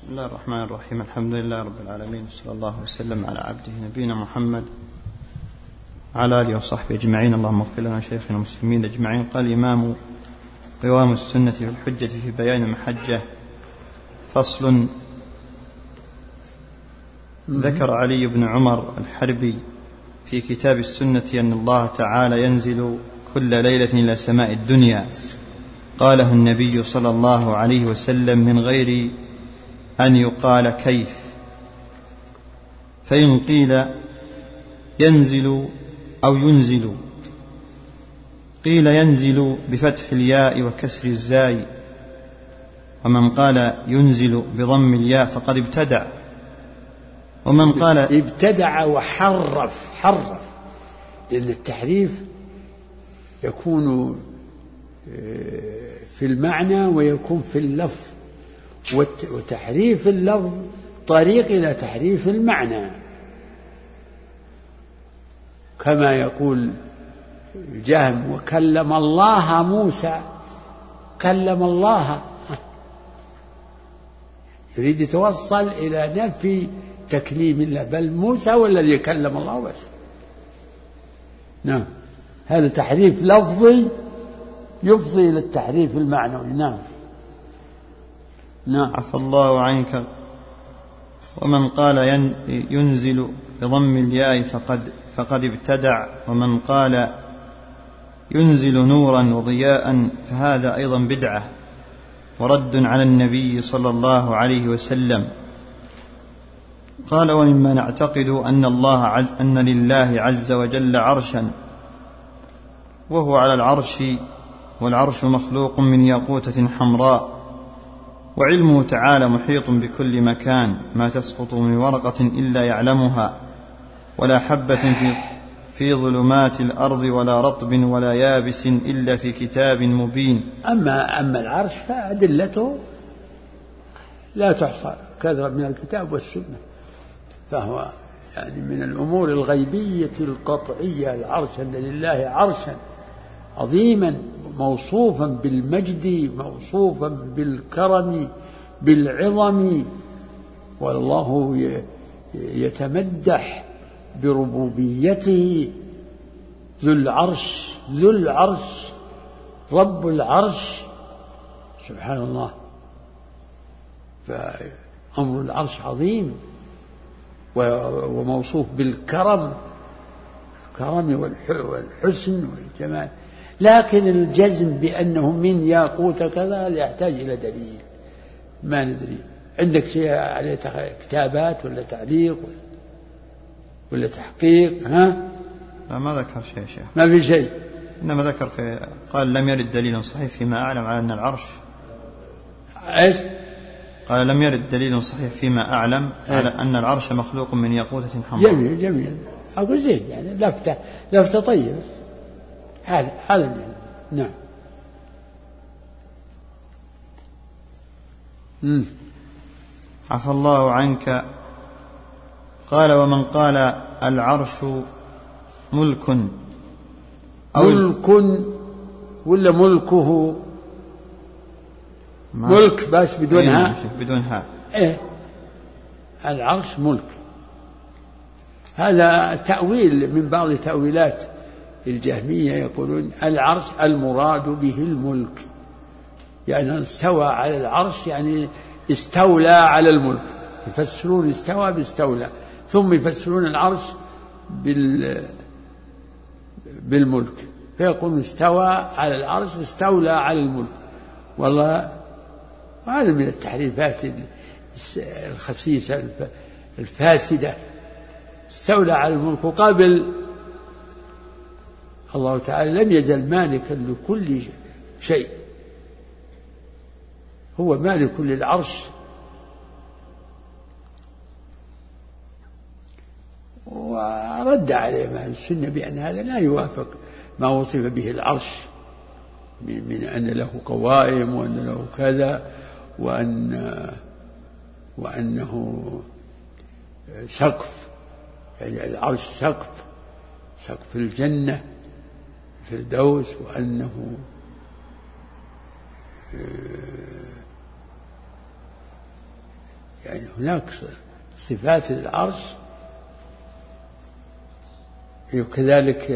بسم الله الرحمن الرحيم. الحمد لله رب العالمين، صلى الله وسلم على عبده نبينا محمد على آله وصحبه أجمعين. اللهم اغفر لنا شيخنا المسلمين أجمعين. قال الإمام قوام السنة في الحجة في بيان المحجة. فصل. ذكر علي بن عمر الحربي في كتاب السنة أن الله تعالى ينزل كل ليلة إلى سماء الدنيا، قاله النبي صلى الله عليه وسلم من غير أن يقال كيف، فإن قيل ينزل أو ينزل قيل ينزل بفتح الياء وكسر الزاي، ومن قال ينزل بضم الياء فقد ابتدع، ومن قال ابتدع وحرف. لأن التحريف يكون في المعنى ويكون في اللفظ، وتحريف اللفظ طريق إلى تحريف المعنى، كما يقول جهم وكلم الله موسى. كلم الله يريد يتوصل إلى نفي تكليم الله، بل موسى هو الذي كلم الله بس. نعم، هذا تحريف لفظي يفضي إلى التحريف المعنوي. نعم. عفى الله عنك. ومن قال ينزل بضم الياء فقد ابتدع، ومن قال ينزل نورا وضياء فهذا أيضا بدعة ورد على النبي صلى الله عليه وسلم. قال ومما نعتقد أن لله عز وجل عرشا وهو على العرش، والعرش مخلوق من ياقوتة حمراء، وعلمه تعالى محيط بكل مكان، ما تسقط من ورقة إلا يعلمها، ولا حبة في ظلمات الأرض ولا رطب ولا يابس إلا في كتاب مبين. أما العرش فأدلته لا تحصى، كثرة من الكتاب والسنة، فهو يعني من الأمور الغيبية القطعية. العرش أن لله عرشا عظيما موصوفا بالمجد، موصوفا بالكرم بالعظم، والله يتمدح بربوبيته. ذو العرش رب العرش، سبحان الله. فأمر العرش عظيم وموصوف بالكرم والحسن والجمال، لكن الجزم بأنه من ياقوت كذا يحتاج إلى دليل، ما ندري. عندك شيء عليه كتابات ولا تعليق ولا تحقيق؟ ها؟ لا، ما ذكر شيء شيخ، ما في شيء. إنما ذكر قال لم يرد دليل صحيح فيما أعلم على أن العرش. إيش؟ قال لم يرد دليل صحيح فيما أعلم على أن العرش مخلوق من ياقوتة حمراء. جميل. أقول زين، يعني لفتة طيبة. هذا نعم. عفى الله عنك. قال ومن قال العرش ملك ولا ملكه؟ ملك بس بدونها. إيه، العرش ملك. هذا تأويل من بعض تأويلات الجهمية، يقولون العرش المراد به الملك، يعني استوى على العرش يعني استولى على الملك. يفسرون استوى باستولى، ثم يفسرون العرش بالملك، فيقولون استوى على العرش استولى على الملك. والله هذا من التحريفات الخسيسة الفاسدة. استولى على الملك، وقبل الله تعالى لم يزل مالكا لكل شيء، هو مالك للعرش. ورد عليه أهل السنة بأن هذا لا يوافق ما وصف به العرش من أن له قوائم وأن له كذا وأنه سقف، يعني العرش سقف الجنة في الدوس، وأنه يعني هناك صفات للعرش، وكذلك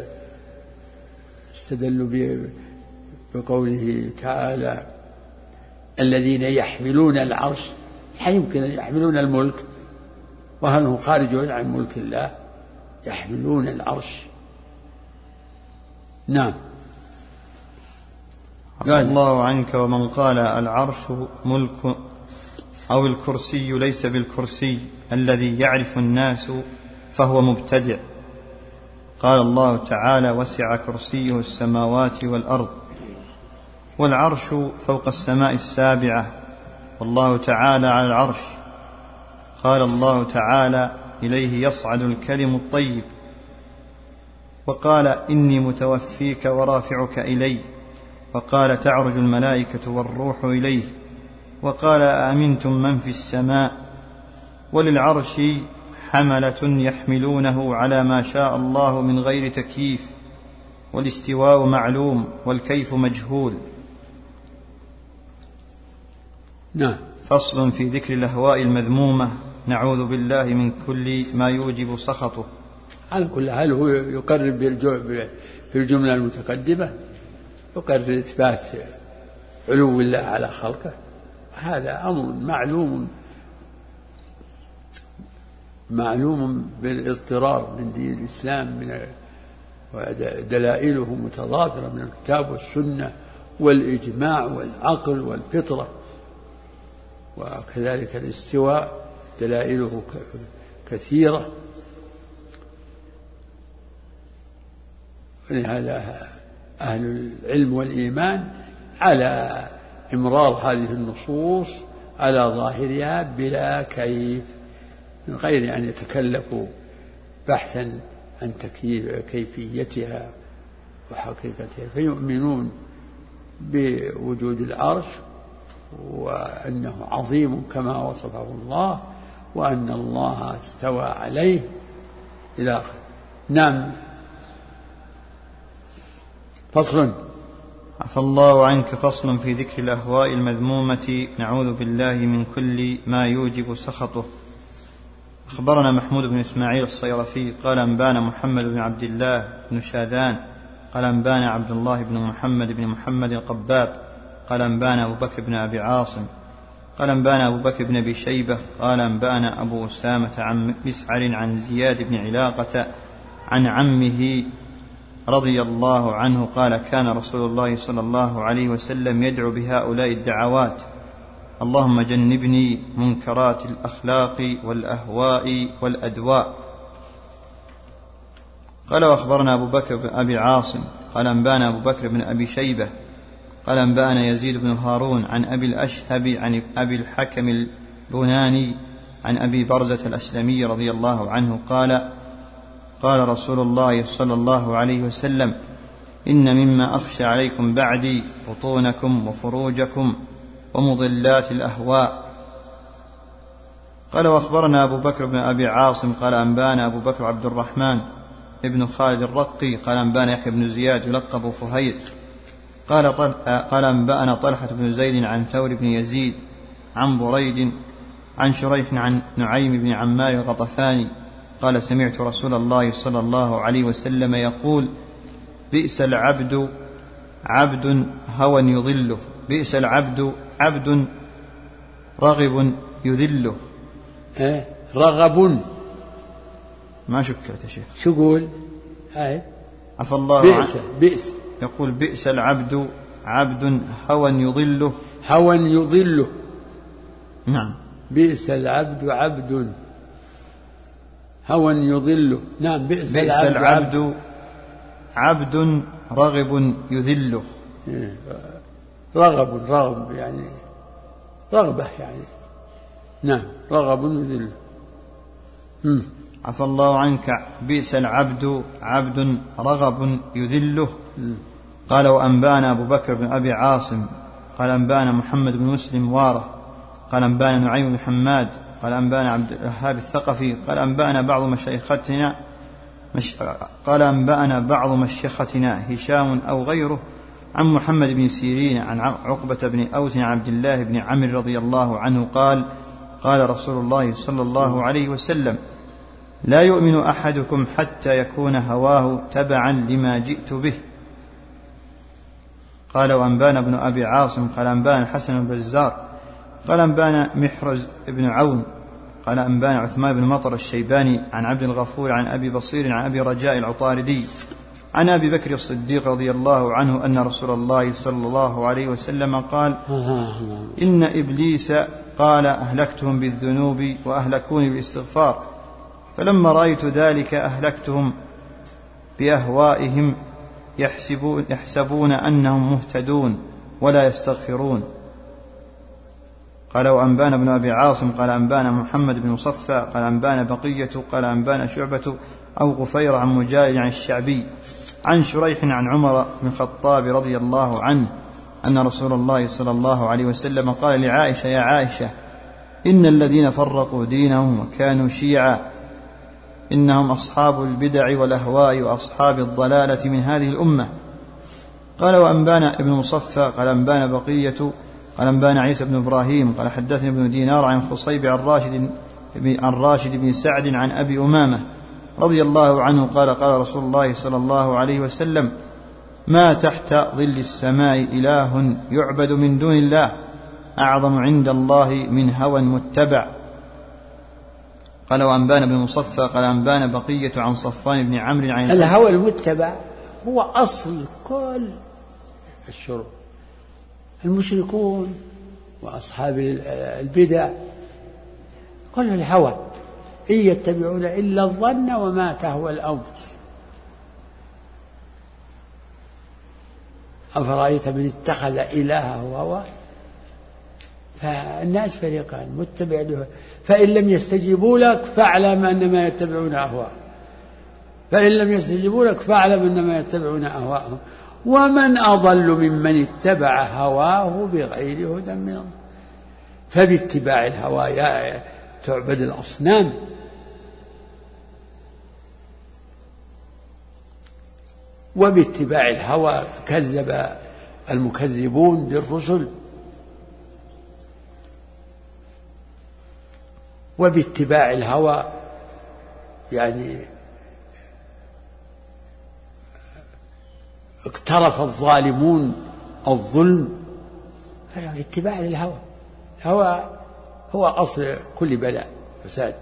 استدلوا بقوله تعالى الذين يحملون العرش، يمكن أن يحملون الملك، وهل هم خارجون عن ملك الله؟ يحملون العرش. نعم. قال الله عنك ومن قال العرش ملك أو الكرسي ليس بالكرسي الذي يعرف الناس فهو مبتدع. قال الله تعالى وسع كرسيه السماوات والأرض، والعرش فوق السماء السابعة، والله تعالى على العرش. قال الله تعالى إليه يصعد الكلم الطيب، وقال إني متوفيك ورافعك إلي، وقال تعرج الملائكة والروح إليه، وقال أأمنتم من في السماء. وللعرش حملة يحملونه على ما شاء الله من غير تكييف، والاستواء معلوم والكيف مجهول. نعم. فصل في ذكر الأهواء المذمومة، نعوذ بالله من كل ما يوجب سخطه. على كل حال هو يقرر في الجملة المتقدمة يقرر إثبات علو الله على خلقه، هذا أمر معلوم بالاضطرار من دين الإسلام، ودلائله متضافرة من الكتاب والسنة والإجماع والعقل والفطرة، وكذلك الاستواء دلائله كثيرة. ولهذا أهل العلم والإيمان على إمرار هذه النصوص على ظاهرها بلا كيف، من غير أن يتكلفوا بحثا عن كيفيتها وحقيقتها، فيؤمنون بوجود العرش وأنه عظيم كما وصفه الله، وأن الله استوى عليه إلى آخره. نعم. فصل. عفى الله عنك. فصل في ذكر الأهواء المذمومة، نعوذ بالله من كل ما يوجب سخطه. أخبرنا محمود بن إسماعيل الصيرفي قال أنبانا محمد بن عبد الله بن شاذان قال أنبانا عبد الله بن محمد القباب قال أنبانا أبو بكر بن أبي عاصم قال أنبانا أبو بكر بن أبي شيبة قال أنبانا أبو أسامة عن مسعر عن زياد بن علاقة عن عمه رضي الله عنه قال كان رسول الله صلى الله عليه وسلم يدعو بهؤلاء الدعوات: اللهم جنبني منكرات الأخلاق والأهواء والأدواء. قال وأخبرنا أبو بكر بن أبي عاصم قال أنبانا أبو بكر بن أبي شيبة قال أنبانا يزيد بن هارون عن أبي الأشهب عن أبي الحكم البناني عن أبي برزة الأسلمي رضي الله عنه قال قال رسول الله صلى الله عليه وسلم: إن مما أخشى عليكم بعدي بطونكم وفروجكم ومضلات الأهواء. قال وأخبرنا أبو بكر بن أبي عاصم قال أنبانا أبو بكر عبد الرحمن ابن خالد الرقي قال أنبانا يحيى بن زياد يلقب فهيد قال أنبانا طلحة بن زيد عن ثور بن يزيد عن بريد عن شريح عن نعيم بن عمار الغطفاني قال سمعت رسول الله صلى الله عليه وسلم يقول: بئس العبد عبد هوى يضله، بئس العبد عبد رغب يذله. رغب ما شكرت يا شيخ. شو قول؟ عفى الله بئس يقول: بئس العبد عبد هوى يضله. هوى يضله. نعم. بئس العبد عبد هوى يضله. نعم. بئس العبد عبد رغب يذله. رغب يعني رغبة يعني. نعم. رغب يذله. عفى الله عنك. بئس العبد عبد رغب يذله. قال وأنبانا أبو بكر بن أبي عاصم قال أنبانا محمد بن مسلم واره قال أنبانا نعيم بن حماد قال أنبانا عبد الوهاب الثقفي قال أنبانا بعض مشيختنا هشام أو غيره عن محمد بن سيرين عن عقبة بن أوس عن عبد الله بن عمرو رضي الله عنه قال قال رسول الله صلى الله عليه وسلم: لا يؤمن أحدكم حتى يكون هواه تبعا لما جئت به. قال: وأنبانا بن أبي عاصم قال أنبانا الحسن البزار قال أنبانا محرز بن عون قال أنبانا عثمان بن مطر الشيباني عن عبد الغفور عن أبي بصير عن أبي رجاء العطاردي عن أبي بكر الصديق رضي الله عنه أن رسول الله صلى الله عليه وسلم قال: إن إبليس قال أهلكتهم بالذنوب وأهلكوني بالاستغفار، فلما رأيت ذلك أهلكتهم بأهوائهم يحسبون أنهم مهتدون ولا يستغفرون. قال: وأنبانا بن أبي عاصم قال أنبانا محمد بن مصفى قال أنبانا بقية قال أنبانا شعبة أو غفير عن مجاهد عن الشعبي عن شريح عن عمر بن الخطاب رضي الله عنه أن رسول الله صلى الله عليه وسلم قال لعائشة: يا عائشة، إن الذين فرقوا دينهم وكانوا شيعا إنهم أصحاب البدع والأهواء وأصحاب الضلالة من هذه الأمة. قال: وأنبانا ابن مصفى قال أنبانا بقية قال أنبانا عيسى بن إبراهيم قال حدثني ابن دينار عن خصيب عن راشد بن سعد عن أبي أمامة رضي الله عنه قال: قال رسول الله صلى الله عليه وسلم: ما تحت ظل السماء إله يعبد من دون الله أعظم عند الله من هوى متبع. قال: وأنبانا بن مصفى قال أنبانا بقية عن صفوان بن عمرو عن الهوى المتبع هو أصل كل الشرور. المشركون وأصحاب البدع كل الهوى، إن يتبعون إلا الظن وما تهوى الأنفس. أفرأيت من اتخذ إلهه هواه. فالناس فريقان: متبع له، فإن لم يستجيبوا لك فاعلم أنما يتبعون أهواءهم، فإن لم يستجيبوا لك فاعلم أنما يتبعون أهواءهم، ومن أضل ممن اتبع هواه بغير هدى من الله. فباتباع الهوى تعبد الأصنام، وباتباع الهوى كذب المكذبون بالرسل، وباتباع الهوى يعني اقترف الظالمون الظلم. اتباع للهوى، الهوى هو أصل كل بلاء فساد.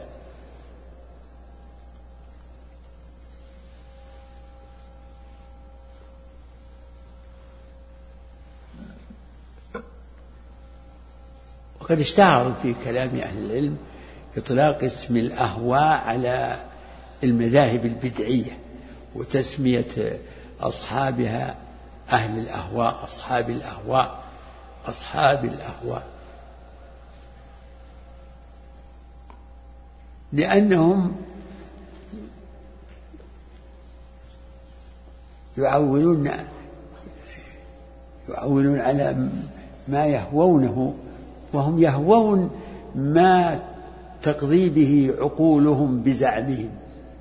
وقد اشتهر في كلام أهل العلم إطلاق اسم الأهواء على المذاهب البدعية، وتسمية أصحابها أهل الأهواء، أصحاب الأهواء، أصحاب الأهواء، لأنهم يعولون على ما يهوونه، وهم يهوون ما تقضي به عقولهم بزعمهم،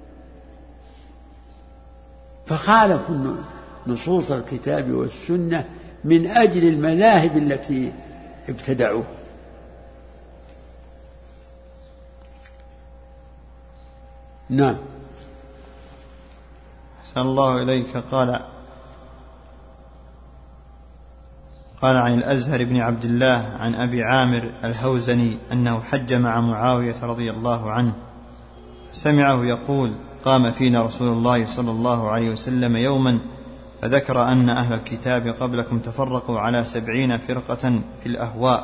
فخالفوا نصوص الكتاب والسنة من أجل المذاهب التي ابتدعوها. نعم. أحسن الله إليك. قال عن الأزهر بن عبد الله عن أبي عامر الهوزني أنه حج مع معاوية رضي الله عنه، سمعه يقول: قام فينا رسول الله صلى الله عليه وسلم يوما فذكر أن أهل الكتاب قبلكم تفرقوا على 70 فرقة في الأهواء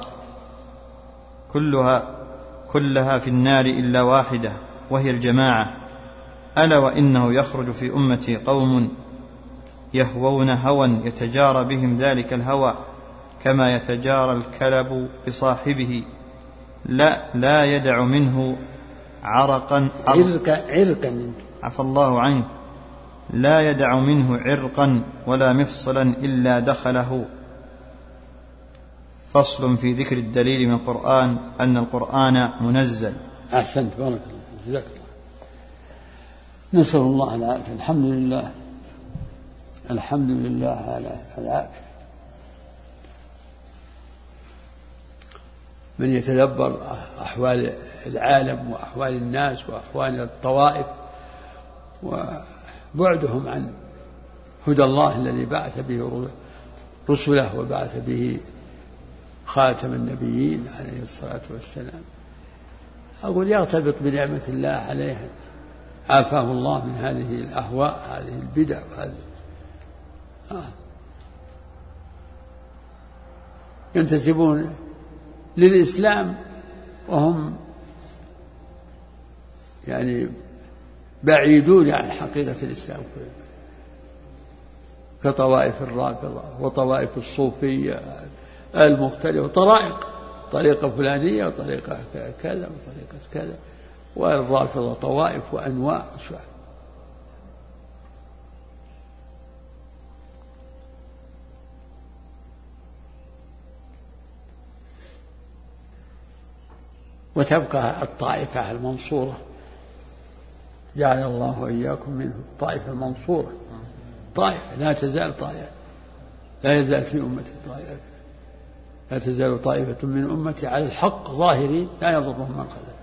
كلها في النار إلا واحدة وهي الجماعة، ألا وإنه يخرج في أمتي قوم يهوون هوى يتجارى بهم ذلك الهوى كما يتجارى الكلب بصاحبه لا يدع منه عرقا عفى الله عنك، لا يدع منه عرقا ولا مفصلا إلا دخله. فصل في ذكر الدليل من القرآن أن القرآن منزل. أحسنت، بارك الله، جزاك الله. نسأل الله العافية. الحمد لله على العافية. من يتدبر أحوال العالم وأحوال الناس وأحوال الطوائف، وبعدهم عن هدى الله الذي بعث به رسله وبعث به خاتم النبيين عليه الصلاة والسلام. أقول يرتبط بنعمة الله عليه، عافاه الله من هذه الأهواء، هذه البدع، ينتسبون للإسلام وهم يعني بعيدون عن حقيقة الإسلام، كطوائف الرافضة وطوائف الصوفية المختلفة، طريقة فلانية وطريقة كذا وطريقة كذا، والرافضة طوائف وأنواع. وتبقى الطائفة المنصورة، جعل الله وإياكم منه، الطائفة المنصورة، طائفة لا تزال طائفة، لا يزال في أمتي طائفة، لا تزال طائفة من أمتي على الحق ظاهرين لا يضرهم من خذل.